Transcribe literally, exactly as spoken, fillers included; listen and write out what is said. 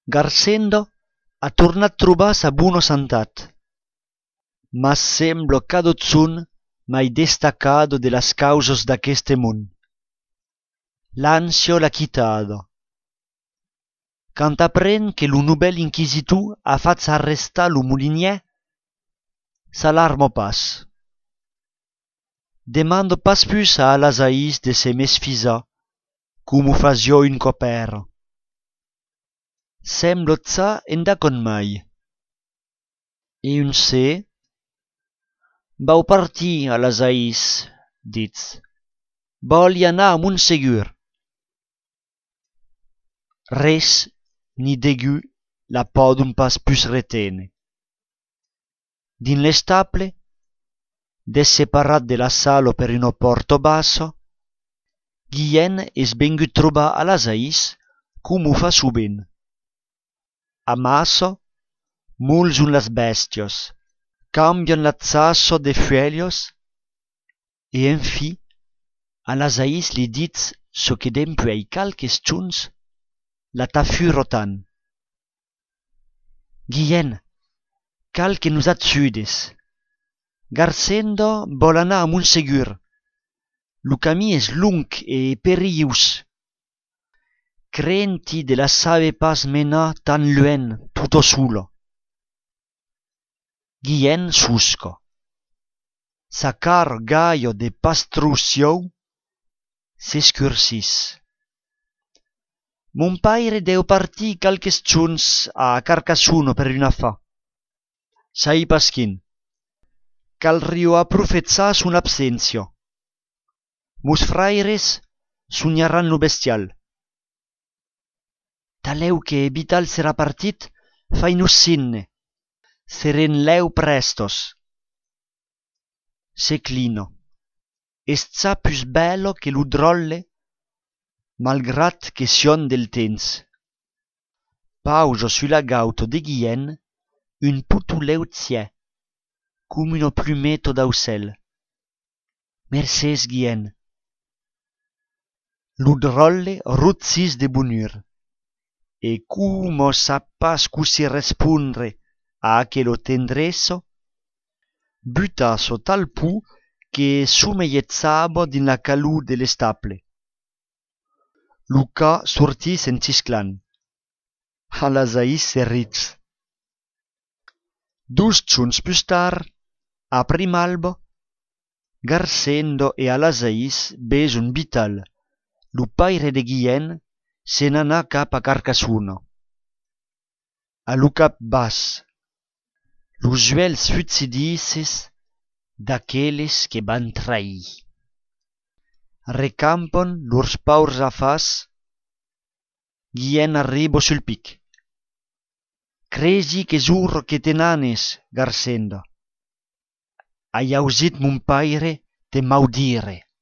Garsendo ha tornat trobar sa buno santat, ma semblo cadotzun mai destacado de las causos d'aqueste mun. L'ansia l'ha quitado. Quand appren que lo nouvel inquisitor ha fatz arrestar lo molinier, s'alarma pas. Demando pas plus a Alazaïs de se mesfisar, como fasio un copero. Semblo za enda con mai. E un se, bau partir Alazaïs, ditz. Vol anar a Montsegur. Res ni degu la podun pas plus retene. Din l'estaple, desseparat de la salo per uno porto basso, Guillén es vengut trobar Alazaïs como fa su ben. Amaso, mulzun las bestios, cambian l'azzasso de fuelios, e enfi, Alazaïs li ditz so che dempuei calques tschunz la ta fu rotan. Guillén, cal que nous atsudes. Garsendo vol anar a Montsegur. Lo camí es lung e perillus. Crenti de la sabe pas menar tan luen tutto solo. Guillén susco. Sa car gaio de pastrusiou s'escurcis. Mon paire deu partir calques tschunz a Carcasuno per una fa. Sai paschin. Cal rio approfetzar sun absenzio. Mos fraires sognaran lo bestial. Taleu che Vital sera partit, fai nos sinne. Seren leu prestos. Seclino. Est ça plus bello che lo drolle, malgrat che sion del temps. Pauso sulla gauto de Guillén un putuleu zie, cum uno plumetto d'aucel. Mercès Guillén. Lo drolle ruzzis de bonur, e como sa pas così respondre a aquelo tendresso, buta so tal pu che sumeiezaba din la calù de l'estaple. Luca sorti sentisclan. Alazaïs se ritz. Dus tschunz plus tard, a primalba, Garsendo e Alazaïs besun Vital, lo paire de Guillén, se n'anà cap a Carcasuno. A lo cap bas, los juels futzidices d'aqueles que van trair. Recampon lors paurs afas, Guillén arriba sul pic. Cresi che zurro che te nanes, Garsendo. Hai ausit mon paire te maudire.